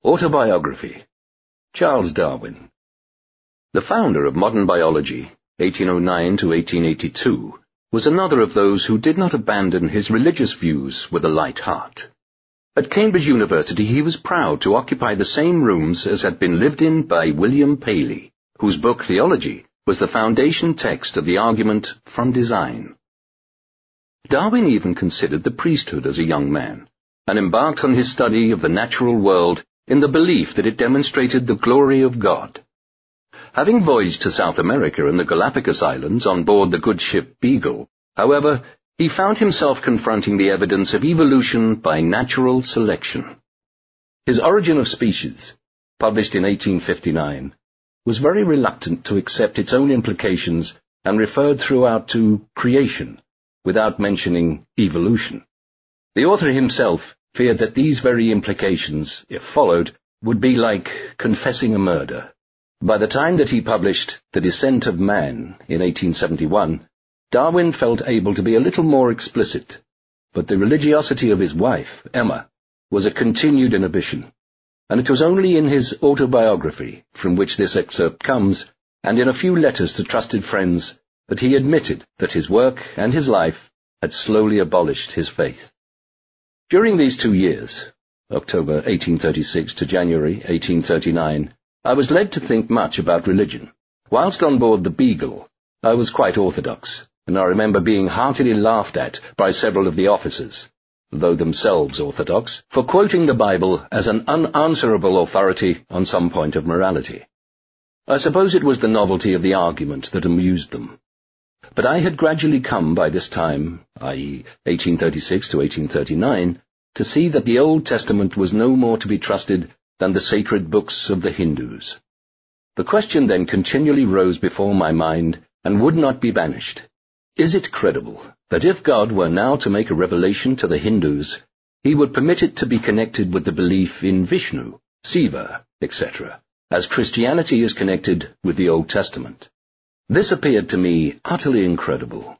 Autobiography. Charles Darwin. The founder of modern biology, 1809 to 1882, was another of those who did not abandon his religious views with a light heart. At Cambridge University he was proud to occupy the same rooms as had been lived in by William Paley, whose book Theology was the foundation text of the argument from design. Darwin even considered the priesthood as a young man, and embarked on his study of the natural world in the belief that it demonstrated the glory of God. Having voyaged to South America and the Galapagos Islands on board the good ship Beagle, however, he found himself confronting the evidence of evolution by natural selection. His Origin of Species, published in 1859, was very reluctant to accept its own implications and referred throughout to creation, without mentioning evolution. The author himself feared that these very implications, if followed, would be like confessing a murder. By the time that he published The Descent of Man in 1871, Darwin felt able to be a little more explicit, but the religiosity of his wife, Emma, was a continued inhibition, and it was only in his autobiography, from which this excerpt comes, and in a few letters to trusted friends, that he admitted that his work and his life had slowly abolished his faith. During these 2 years, October 1836 to January 1839, I was led to think much about religion. Whilst on board the Beagle, I was quite orthodox, and I remember being heartily laughed at by several of the officers, though themselves orthodox, for quoting the Bible as an unanswerable authority on some point of morality. I suppose it was the novelty of the argument that amused them. But I had gradually come by this time, i.e. 1836 to 1839, to see that the Old Testament was no more to be trusted than the sacred books of the Hindus. The question then continually rose before my mind and would not be banished. Is it credible that if God were now to make a revelation to the Hindus, he would permit it to be connected with the belief in Vishnu, Siva, etc., as Christianity is connected with the Old Testament? This appeared to me utterly incredible.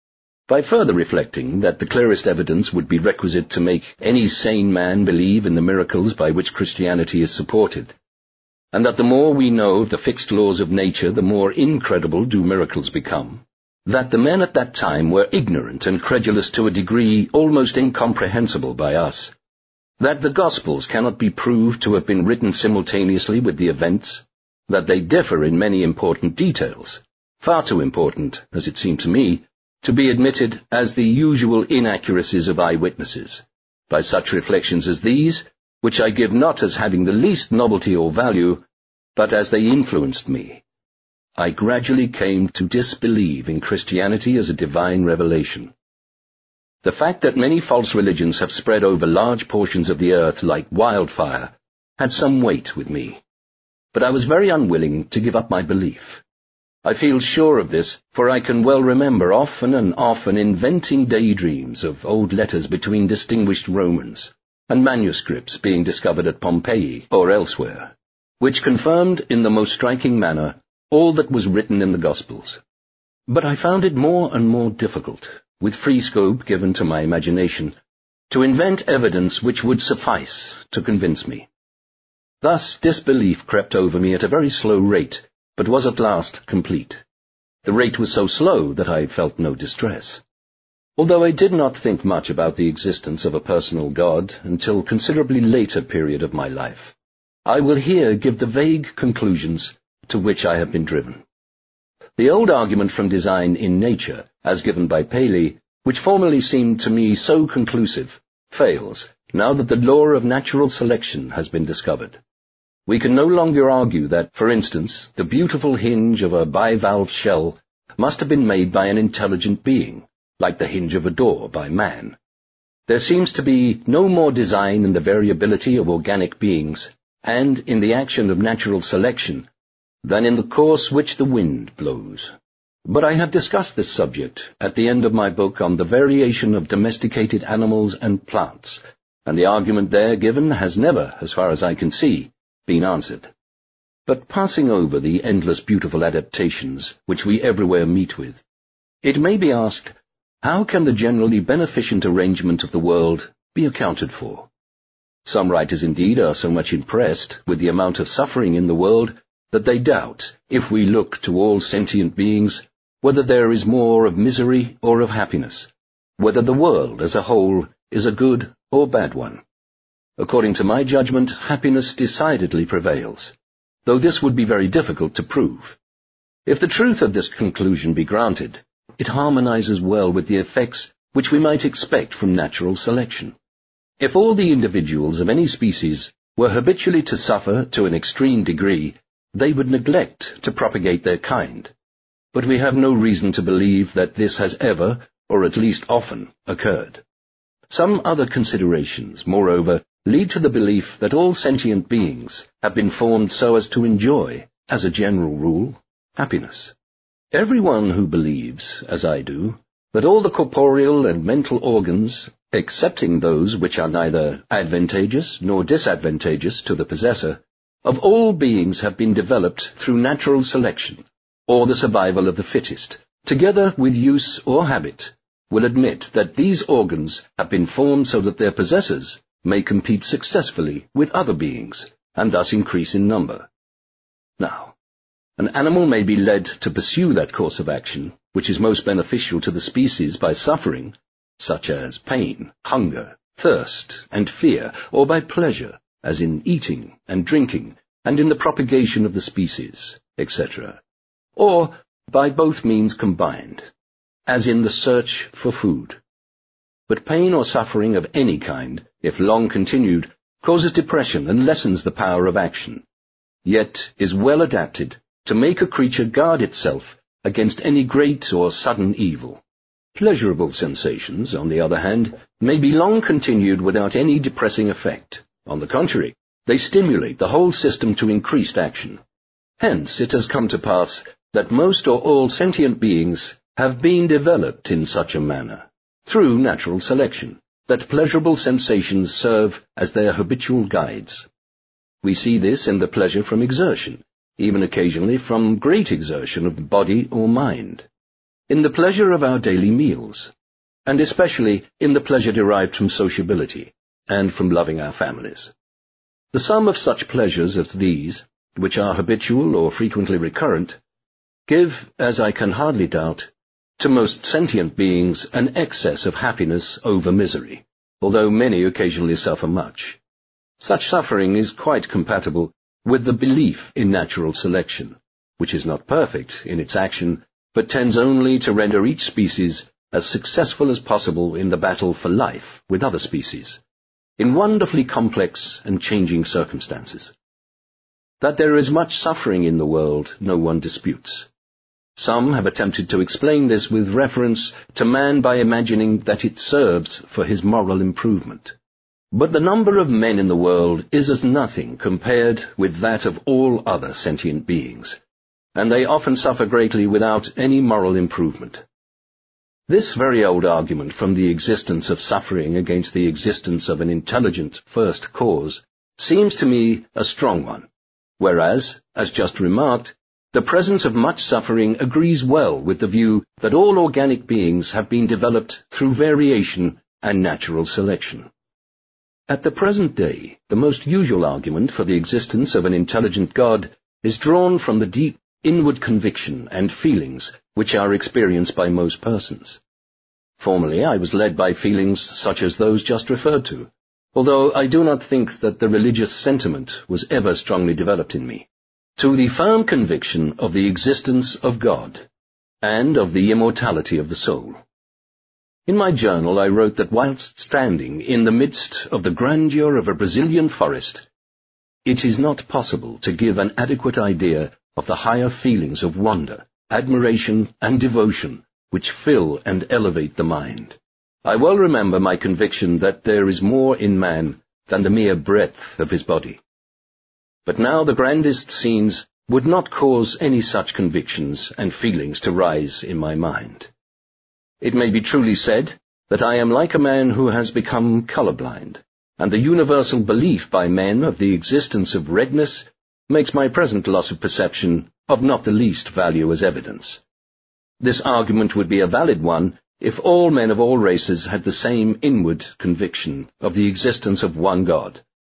By further reflecting that the clearest evidence would be requisite to make any sane man believe in the miracles by which Christianity is supported, and that the more we know of the fixed laws of nature, the more incredible do miracles become, that the men at that time were ignorant and credulous to a degree almost incomprehensible by us, that the Gospels cannot be proved to have been written simultaneously with the events, that they differ in many important details, far too important, as it seemed to me, to be admitted as the usual inaccuracies of eyewitnesses. By such reflections as these, which I give not as having the least novelty or value, but as they influenced me, I gradually came to disbelieve in Christianity as a divine revelation. The fact that many false religions have spread over large portions of the earth like wildfire had some weight with me, but I was very unwilling to give up my belief. I feel sure of this, for I can well remember often and often inventing daydreams of old letters between distinguished Romans, and manuscripts being discovered at Pompeii or elsewhere, which confirmed in the most striking manner all that was written in the Gospels. But I found it more and more difficult, with free scope given to my imagination, to invent evidence which would suffice to convince me. Thus disbelief crept over me at a very slow rate, but was at last complete. The rate was so slow that I felt no distress. Although I did not think much about the existence of a personal God until a considerably later period of my life, I will here give the vague conclusions to which I have been driven. The old argument from design in nature, as given by Paley, which formerly seemed to me so conclusive, fails now that the law of natural selection has been discovered. We can no longer argue that, for instance, the beautiful hinge of a bivalve shell must have been made by an intelligent being, like the hinge of a door by man. There seems to be no more design in the variability of organic beings, and in the action of natural selection, than in the course which the wind blows. But I have discussed this subject at the end of my book on the variation of domesticated animals and plants, and the argument there given has never, as far as I can see, been answered. But passing over the endless beautiful adaptations which we everywhere meet with, it may be asked, how can the generally beneficent arrangement of the world be accounted for? Some writers indeed are so much impressed with the amount of suffering in the world that they doubt, if we look to all sentient beings, whether there is more of misery or of happiness, whether the world as a whole is a good or bad one. According to my judgment, happiness decidedly prevails, though this would be very difficult to prove. If the truth of this conclusion be granted, it harmonizes well with the effects which we might expect from natural selection. If all the individuals of any species were habitually to suffer to an extreme degree, they would neglect to propagate their kind. But we have no reason to believe that this has ever, or at least often, occurred. Some other considerations, moreover, lead to the belief that all sentient beings have been formed so as to enjoy, as a general rule, happiness. Everyone who believes, as I do, that all the corporeal and mental organs, excepting those which are neither advantageous nor disadvantageous to the possessor, of all beings have been developed through natural selection, or the survival of the fittest, together with use or habit, will admit that these organs have been formed so that their possessors may compete successfully with other beings, and thus increase in number. Now, an animal may be led to pursue that course of action which is most beneficial to the species by suffering, such as pain, hunger, thirst, and fear, or by pleasure, as in eating and drinking, and in the propagation of the species, etc., or by both means combined, as in the search for food. But pain or suffering of any kind, if long continued, causes depression and lessens the power of action, yet is well adapted to make a creature guard itself against any great or sudden evil. Pleasurable sensations, on the other hand, may be long continued without any depressing effect. On the contrary, they stimulate the whole system to increased action. Hence it has come to pass that most or all sentient beings have been developed in such a manner, through natural selection, that pleasurable sensations serve as their habitual guides. We see this in the pleasure from exertion, even occasionally from great exertion of the body or mind, in the pleasure of our daily meals, and especially in the pleasure derived from sociability and from loving our families. The sum of such pleasures as these, which are habitual or frequently recurrent, give, as I can hardly doubt, to most sentient beings an excess of happiness over misery, although many occasionally suffer much. Such suffering is quite compatible with the belief in natural selection, which is not perfect in its action, but tends only to render each species as successful as possible in the battle for life with other species, in wonderfully complex and changing circumstances. That there is much suffering in the world, no one disputes. Some have attempted to explain this with reference to man by imagining that it serves for his moral improvement. But the number of men in the world is as nothing compared with that of all other sentient beings, and they often suffer greatly without any moral improvement. This very old argument from the existence of suffering against the existence of an intelligent first cause seems to me a strong one, whereas, as just remarked, the presence of much suffering agrees well with the view that all organic beings have been developed through variation and natural selection. At the present day, the most usual argument for the existence of an intelligent God is drawn from the deep inward conviction and feelings which are experienced by most persons. Formerly I was led by feelings such as those just referred to, although I do not think that the religious sentiment was ever strongly developed in me, to the firm conviction of the existence of God and of the immortality of the soul. In my journal I wrote that whilst standing in the midst of the grandeur of a Brazilian forest, it is not possible to give an adequate idea of the higher feelings of wonder, admiration, and devotion which fill and elevate the mind. I well remember my conviction that there is more in man than the mere breadth of his body. But now the grandest scenes would not cause any such convictions and feelings to rise in my mind. It may be truly said that I am like a man who has become colorblind, and the universal belief by men of the existence of redness makes my present loss of perception of not the least value as evidence. This argument would be a valid one if all men of all races had the same inward conviction of the existence of one God,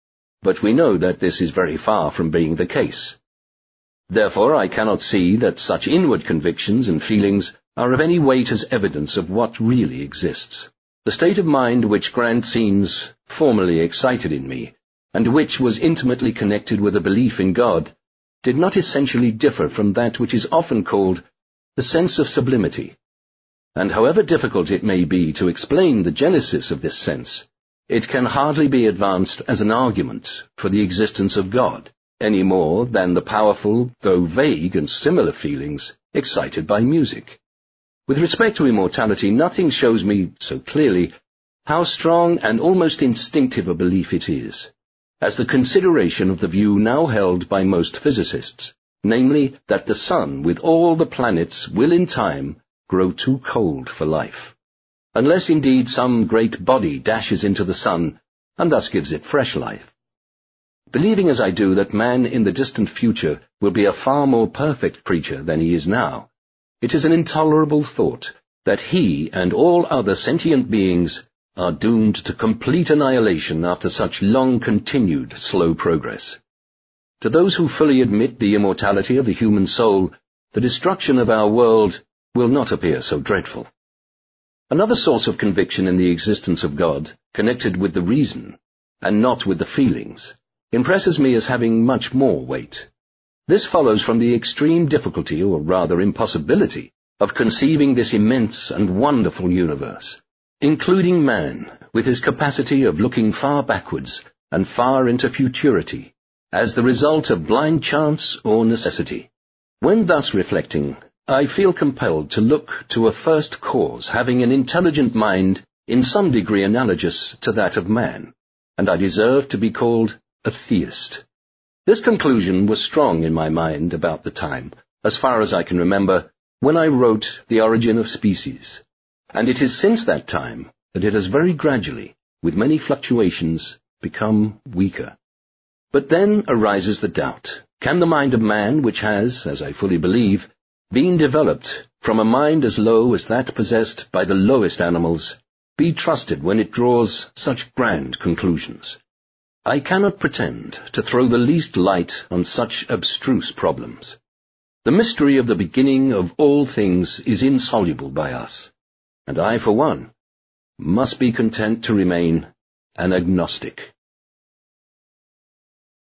but we know that this is very far from being the case. Therefore, I cannot see that such inward convictions and feelings are of any weight as evidence of what really exists. The state of mind which Grant Senes formerly excited in me, and which was intimately connected with a belief in God, did not essentially differ from that which is often called the sense of sublimity. And however difficult it may be to explain the genesis of this sense, it can hardly be advanced as an argument for the existence of God, any more than the powerful, though vague and similar feelings excited by music. With respect to immortality, nothing shows me so clearly how strong and almost instinctive a belief it is, as the consideration of the view now held by most physicists, namely that the sun with all the planets will in time grow too cold for life, unless indeed some great body dashes into the sun and thus gives it fresh life. Believing as I do that man in the distant future will be a far more perfect creature than he is now, it is an intolerable thought that he and all other sentient beings are doomed to complete annihilation after such long-continued slow progress. To those who fully admit the immortality of the human soul, the destruction of our world will not appear so dreadful. Another source of conviction in the existence of God, connected with the reason, and not with the feelings, impresses me as having much more weight. This follows from the extreme difficulty, or rather impossibility, of conceiving this immense and wonderful universe, including man, with his capacity of looking far backwards and far into futurity, as the result of blind chance or necessity. When thus reflecting, I feel compelled to look to a first cause having an intelligent mind in some degree analogous to that of man, and I deserve to be called a theist. This conclusion was strong in my mind about the time, as far as I can remember, when I wrote The Origin of Species, and it is since that time that it has very gradually, with many fluctuations, become weaker. But then arises the doubt, can the mind of man, which has, as I fully believe, been developed from a mind as low as that possessed by the lowest animals, be trusted when it draws such grand conclusions? I cannot pretend to throw the least light on such abstruse problems. The mystery of the beginning of all things is insoluble by us, and I, for one, must be content to remain an agnostic.